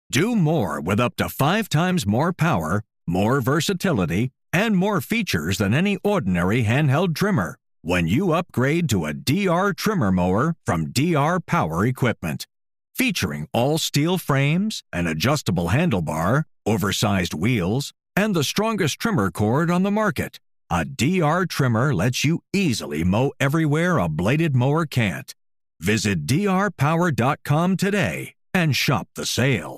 Do more with up to 5 times more power, more versatility, and more features than any ordinary handheld trimmer when you upgrade to a DR trimmer mower from DR Power Equipment. Featuring all steel frames, an adjustable handlebar, oversized wheels, and the strongest trimmer cord on the market, a DR trimmer lets you easily mow everywhere a bladed mower can't. Visit drpower.com today and shop the sale.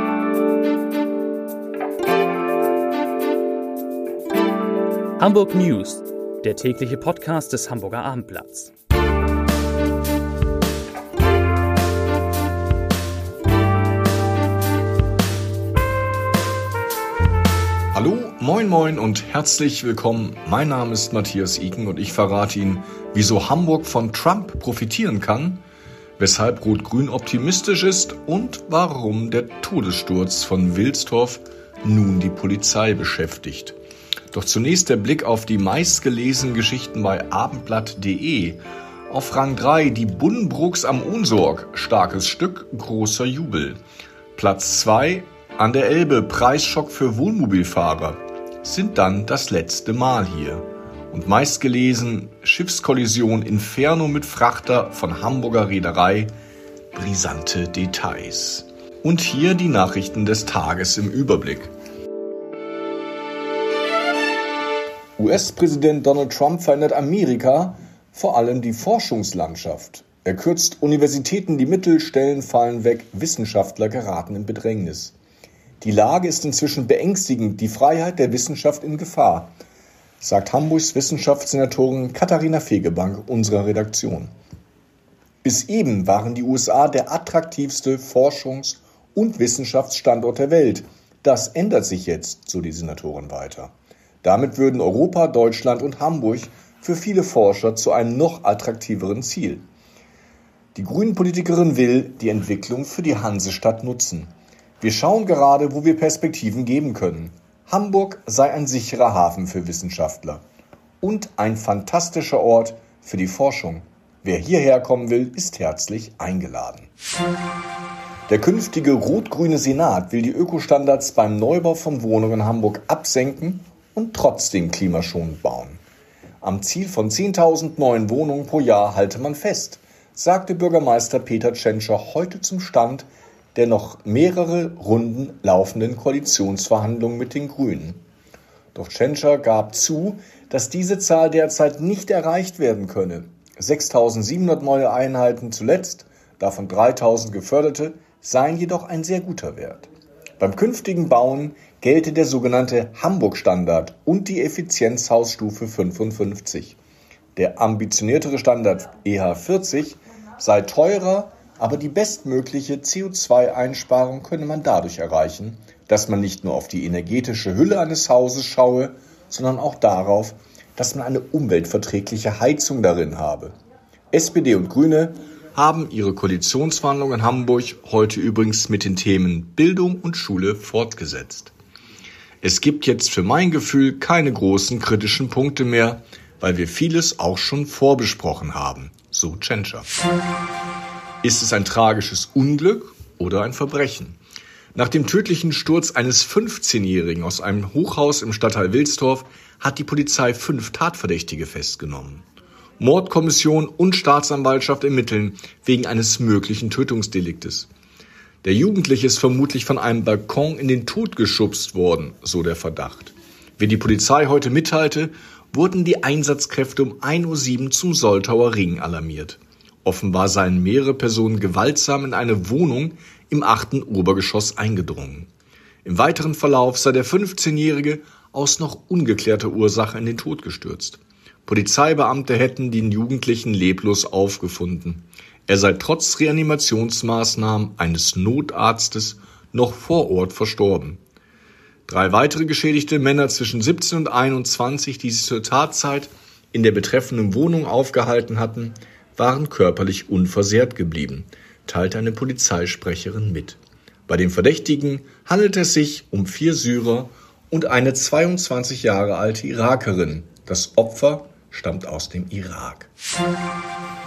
Hamburg News, der tägliche Podcast des Hamburger Abendblatts. Hallo, moin moin und herzlich willkommen. Mein Name ist Matthias Iken und ich verrate Ihnen, wieso Hamburg von Trump profitieren kann, weshalb Rot-Grün optimistisch ist und warum der Todessturz von Wilsdorf nun die Polizei beschäftigt. Doch zunächst der Blick auf die meistgelesenen Geschichten bei abendblatt.de. Auf Rang 3 die Buddenbrooks am Ohnsorg, starkes Stück, großer Jubel. Platz 2 an der Elbe, Preisschock für Wohnmobilfahrer, sind dann das letzte Mal hier. Und meistgelesen Schiffskollision Inferno mit Frachter von Hamburger Reederei, brisante Details. Und hier die Nachrichten des Tages im Überblick. US-Präsident Donald Trump verändert Amerika, vor allem die Forschungslandschaft. Er kürzt Universitäten die Mittel, Stellen fallen weg, Wissenschaftler geraten in Bedrängnis. Die Lage ist inzwischen beängstigend, die Freiheit der Wissenschaft in Gefahr, sagt Hamburgs Wissenschaftssenatorin Katharina Fegebank unserer Redaktion. Bis eben waren die USA der attraktivste Forschungs- und Wissenschaftsstandort der Welt. Das ändert sich jetzt, so die Senatorin weiter. Damit würden Europa, Deutschland und Hamburg für viele Forscher zu einem noch attraktiveren Ziel. Die Grünen-Politikerin will die Entwicklung für die Hansestadt nutzen. Wir schauen gerade, wo wir Perspektiven geben können. Hamburg sei ein sicherer Hafen für Wissenschaftler und ein fantastischer Ort für die Forschung. Wer hierher kommen will, ist herzlich eingeladen. Der künftige rot-grüne Senat will die Ökostandards beim Neubau von Wohnungen in Hamburg absenken und trotzdem klimaschonend bauen. Am Ziel von 10.000 neuen Wohnungen pro Jahr halte man fest, sagte Bürgermeister Peter Tschentscher heute zum Stand der noch mehrere Runden laufenden Koalitionsverhandlungen mit den Grünen. Doch Tschentscher gab zu, dass diese Zahl derzeit nicht erreicht werden könne. 6.700 neue Einheiten zuletzt, davon 3.000 geförderte, seien jedoch ein sehr guter Wert. Beim künftigen Bauen gelte der sogenannte Hamburg-Standard und die Effizienzhausstufe 55. Der ambitioniertere Standard EH40 sei teurer, aber die bestmögliche CO2-Einsparung könne man dadurch erreichen, dass man nicht nur auf die energetische Hülle eines Hauses schaue, sondern auch darauf, dass man eine umweltverträgliche Heizung darin habe. SPD und Grüne haben ihre Koalitionsverhandlungen in Hamburg heute übrigens mit den Themen Bildung und Schule fortgesetzt. Es gibt jetzt für mein Gefühl keine großen kritischen Punkte mehr, weil wir vieles auch schon vorbesprochen haben, so Tschentscher. Ist es ein tragisches Unglück oder ein Verbrechen? Nach dem tödlichen Sturz eines 15-Jährigen aus einem Hochhaus im Stadtteil Wilsdorf hat die Polizei 5 Tatverdächtige festgenommen. Mordkommission und Staatsanwaltschaft ermitteln wegen eines möglichen Tötungsdeliktes. Der Jugendliche ist vermutlich von einem Balkon in den Tod geschubst worden, so der Verdacht. Wie die Polizei heute mitteilte, wurden die Einsatzkräfte um 1.07 Uhr zum Soltauer Ring alarmiert. Offenbar seien mehrere Personen gewaltsam in eine Wohnung im 8. Obergeschoss eingedrungen. Im weiteren Verlauf sei der 15-Jährige aus noch ungeklärter Ursache in den Tod gestürzt. Polizeibeamte hätten den Jugendlichen leblos aufgefunden. Er sei trotz Reanimationsmaßnahmen eines Notarztes noch vor Ort verstorben. 3 weitere geschädigte Männer zwischen 17 und 21, die sich zur Tatzeit in der betreffenden Wohnung aufgehalten hatten, waren körperlich unversehrt geblieben, teilte eine Polizeisprecherin mit. Bei den Verdächtigen handelt es sich um 4 Syrer und eine 22 Jahre alte Irakerin. Das Opfer stammt aus dem Irak.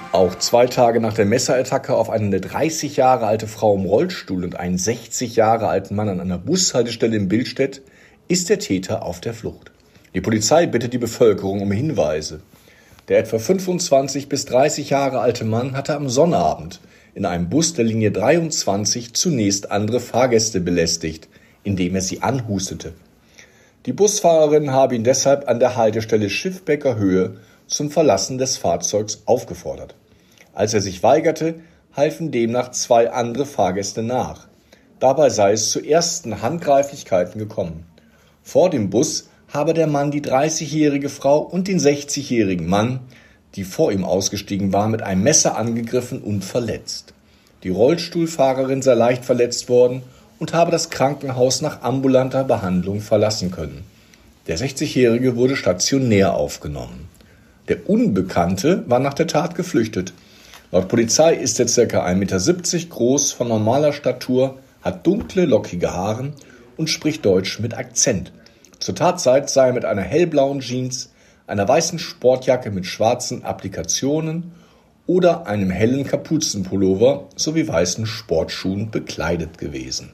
Auch 2 Tage nach der Messerattacke auf eine 30 Jahre alte Frau im Rollstuhl und einen 60 Jahre alten Mann an einer Bushaltestelle in Billstedt ist der Täter auf der Flucht. Die Polizei bittet die Bevölkerung um Hinweise. Der etwa 25 bis 30 Jahre alte Mann hatte am Sonnabend in einem Bus der Linie 23 zunächst andere Fahrgäste belästigt, indem er sie anhustete. Die Busfahrerin habe ihn deshalb an der Haltestelle Schiffbecker Höhe zum Verlassen des Fahrzeugs aufgefordert. Als er sich weigerte, halfen demnach 2 andere Fahrgäste nach. Dabei sei es zu ersten Handgreiflichkeiten gekommen. Vor dem Bus habe der Mann die 30-jährige Frau und den 60-jährigen Mann, die vor ihm ausgestiegen war, mit einem Messer angegriffen und verletzt. Die Rollstuhlfahrerin sei leicht verletzt worden und habe das Krankenhaus nach ambulanter Behandlung verlassen können. Der 60-jährige wurde stationär aufgenommen. Der Unbekannte war nach der Tat geflüchtet. Laut Polizei ist er ca. 1,70 Meter groß, von normaler Statur, hat dunkle, lockige Haare und spricht Deutsch mit Akzent. Zur Tatzeit sei er mit einer hellblauen Jeans, einer weißen Sportjacke mit schwarzen Applikationen oder einem hellen Kapuzenpullover sowie weißen Sportschuhen bekleidet gewesen.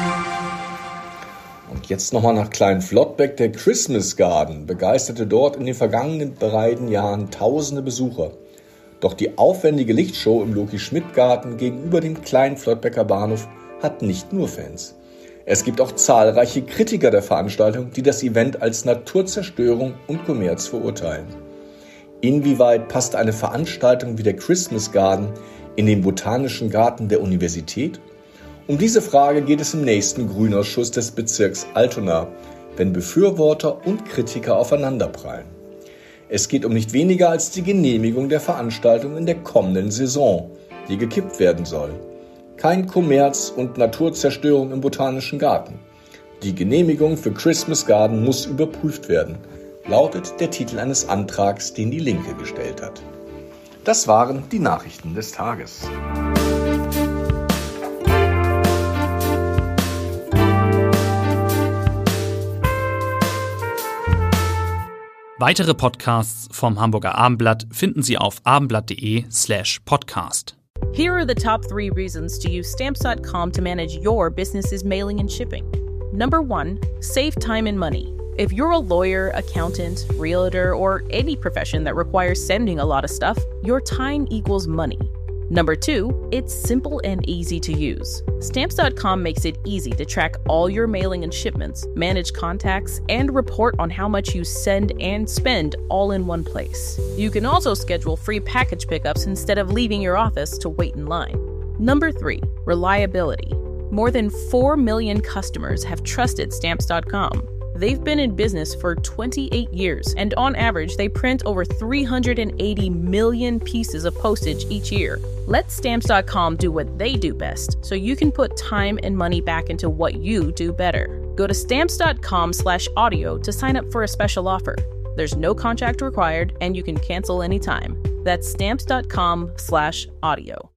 Und jetzt nochmal nach Klein-Flottbeck. Der Christmas Garden begeisterte dort in den vergangenen beiden Jahren tausende Besucher. Doch die aufwendige Lichtshow im Loki-Schmidt-Garten gegenüber dem Klein-Flottbecker Bahnhof hat nicht nur Fans. Es gibt auch zahlreiche Kritiker der Veranstaltung, die das Event als Naturzerstörung und Kommerz verurteilen. Inwieweit passt eine Veranstaltung wie der Christmas Garden in den Botanischen Garten der Universität? Um diese Frage geht es im nächsten Grünausschuss des Bezirks Altona, wenn Befürworter und Kritiker aufeinanderprallen. Es geht um nicht weniger als die Genehmigung der Veranstaltung in der kommenden Saison, die gekippt werden soll. Kein Kommerz und Naturzerstörung im Botanischen Garten. Die Genehmigung für Christmas Garden muss überprüft werden, lautet der Titel eines Antrags, den die Linke gestellt hat. Das waren die Nachrichten des Tages. Weitere Podcasts vom Hamburger Abendblatt finden Sie auf abendblatt.de/podcast. Here are the top 3 reasons to use Stamps.com to manage your business's mailing and shipping. Number 1, save time and money. If you're a lawyer, accountant, realtor, or any profession that requires sending a lot of stuff, your time equals money. Number 2, it's simple and easy to use. Stamps.com makes it easy to track all your mailing and shipments, manage contacts, and report on how much you send and spend all in one place. You can also schedule free package pickups instead of leaving your office to wait in line. Number 3, reliability. More than 4 million customers have trusted Stamps.com. They've been in business for 28 years, and on average, they print over 380 million pieces of postage each year. Let Stamps.com do what they do best, so you can put time and money back into what you do better. Go to Stamps.com/audio to sign up for a special offer. There's no contract required, and you can cancel anytime. That's Stamps.com/audio.